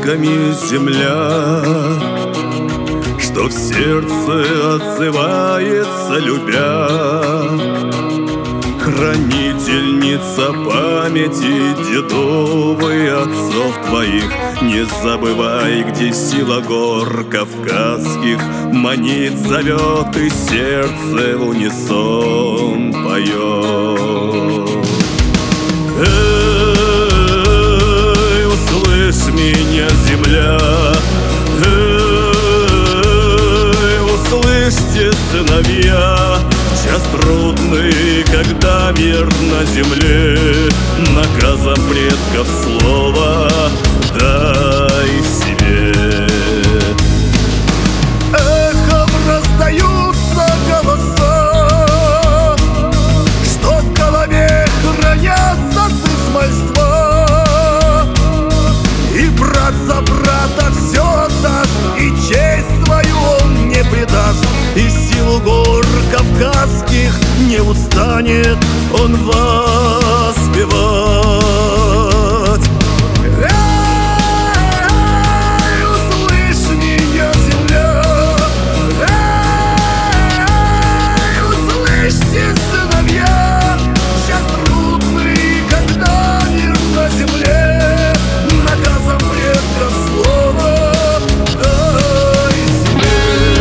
предками земля, что в сердце отзывается, любя. Хранительница памяти дедовой отцов твоих, не забывай, где сила гор кавказских манит, зовет, и сердце в унисон поет. Эй, услышь меня, земля, эй, услышьте, сыновья, час трудный, когда мир на земле наказом предков слово дай себе. Эхом раздаются голоса, что в голове хранятся с измальства, и брат за брата все отдаст, и честь свою он не предаст, и силу гор кавказских не устанет он воспевать. Эй, услышь меня, земля, эй, услышьте, сыновья, час трудный, когда мир на земле наказом предков слово дай себе.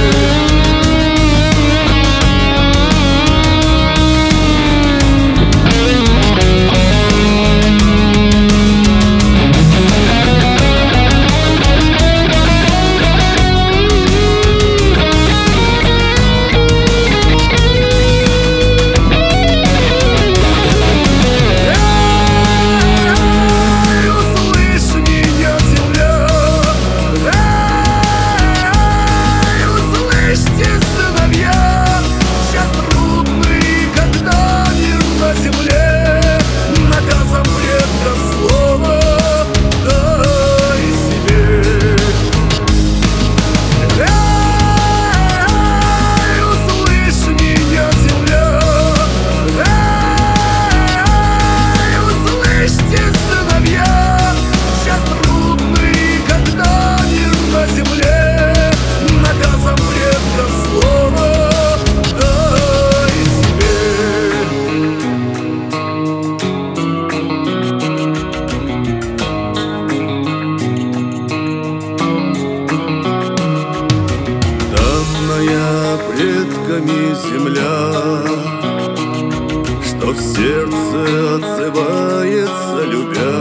Предками земля, что в сердце отзывается, любя.